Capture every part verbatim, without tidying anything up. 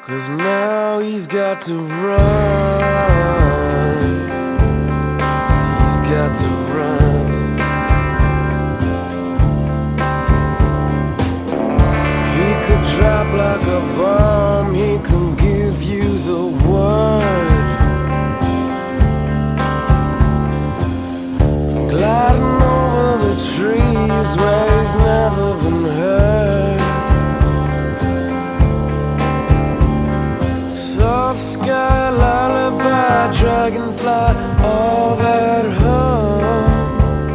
'Cause now he's got to run. He's got to run. He could drop like a bomb. He can give you the word. Gliding over the trees where he's never been heard. Soft sky, lullaby, dragonfly, all that hum.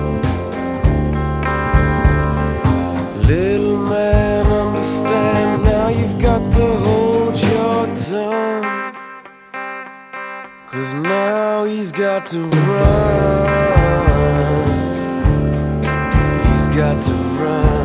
Little man, understand, now you've got to hold your tongue. 'Cause now he's got to run. He's got to run.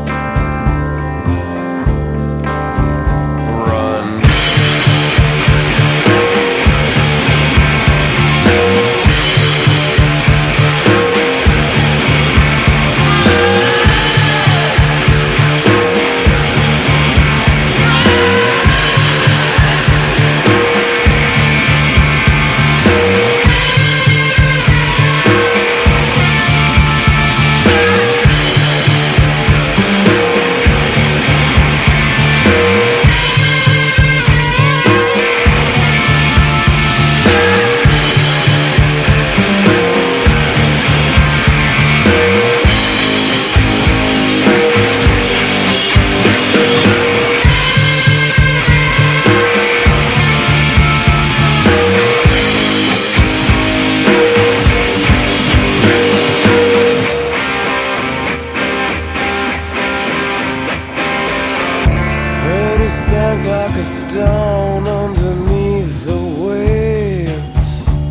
Sank like a stone underneath the waves.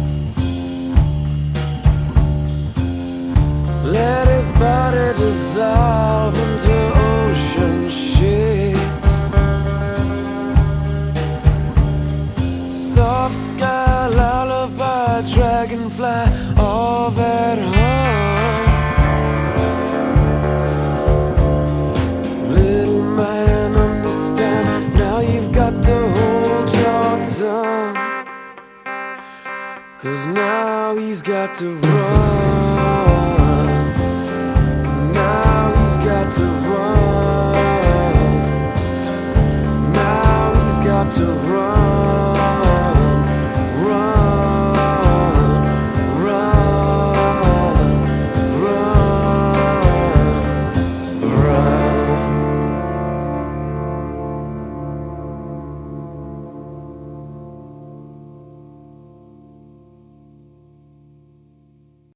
Let his body dissolve into ocean shapes. Soft sky, lullaby, dragonfly, all that hum. Little man, understand, now you've got to hold your tongue. 'Cause now he's got to run. Now he's got to run.